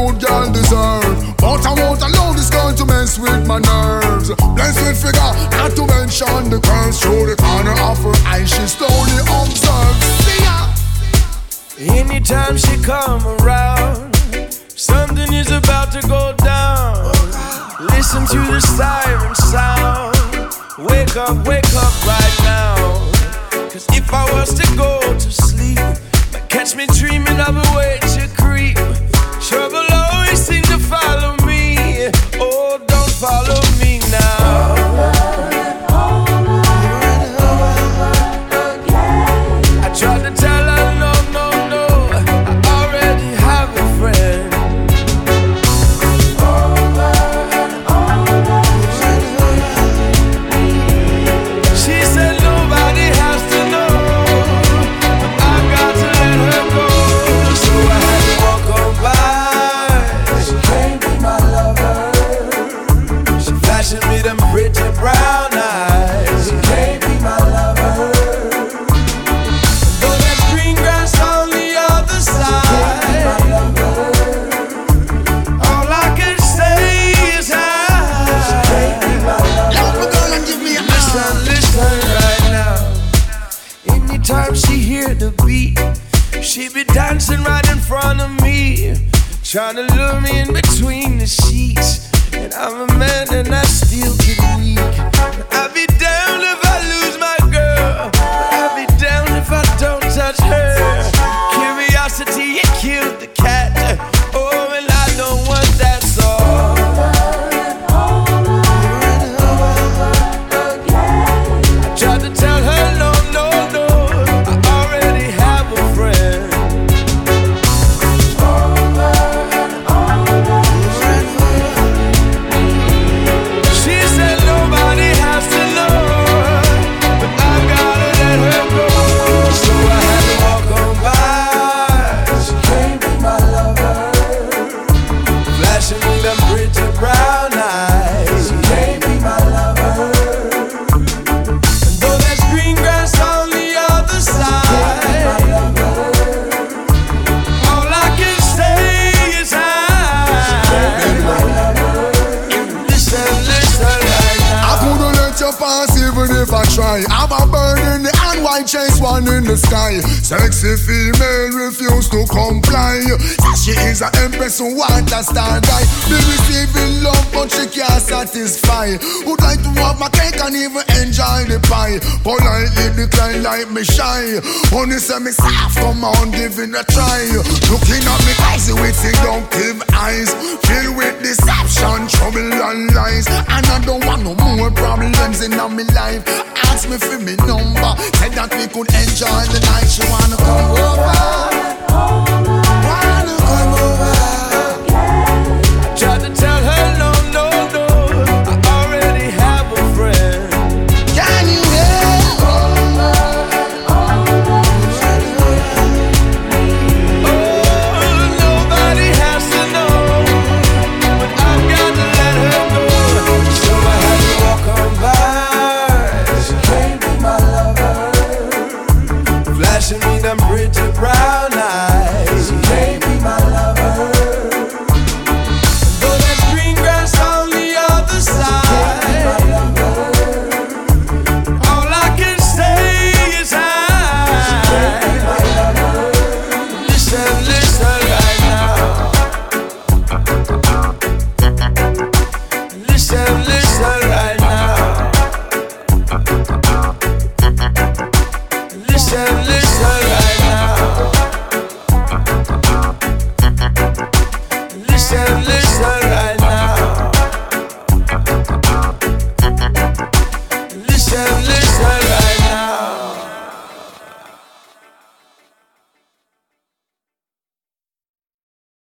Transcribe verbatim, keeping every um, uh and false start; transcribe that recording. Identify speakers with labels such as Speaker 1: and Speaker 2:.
Speaker 1: good girl deserve. But I won't allow this girl to mess with my nerves. Blessed with figure, not to mention the curves. Through the corner of her eye, she slowly observes. See ya.
Speaker 2: Anytime she come around, something is about to go down. Listen to the siren sound. Wake up, wake up right now. Cause if I was to go to sleep, might catch me dreaming of a way to creep. Trouble always seem to follow me. Oh, don't follow me now. I tried to tell her no, no, no, I already have a friend. She said nobody has to know, but I got to let her go. So I had to walk on by. She can't be my lover. She flashing me them pretty brown eyes. She can't be my lover. Though there's green grass on the other side, all I can say is hi.
Speaker 1: Love my girl and give me a
Speaker 2: Listen, listen right now. Anytime she hear the beat, she be dancing right in front of me, trying to lure me in between the sheets. And I'm a man and I still get weak. I'd be down if I lose my girl, I'd be down if I don't touch her. Curiosity, it killed the cat. Oh, and I don't want that song. I tried to tell her no, no, no, I already have a friend. She said nobody has to know, but I gotta let her go. So I had to walk on by. She can't be my lover. Flashing me them pretty brown eyes. She can't be my lover. And though there's green grass on the other side, all I can say is hi. Listen, listen right
Speaker 1: I
Speaker 2: now.
Speaker 1: couldn't let you pass even if I try. I'm a bird in the hand, white chase one in the sky. Sexy female refuse to comply. She is an empress who want a star guy. Be receiving love but she can't satisfy. Would like to have my cake and even enjoy the pie. Politely decline like me shy. Only say me soft, come on, give it a try. Looking at me crazy with seductive eyes, filled with deception, trouble and lies. And I don't want no more problems in my life. Ask me for me number, said that we could enjoy the night. She wanna come over.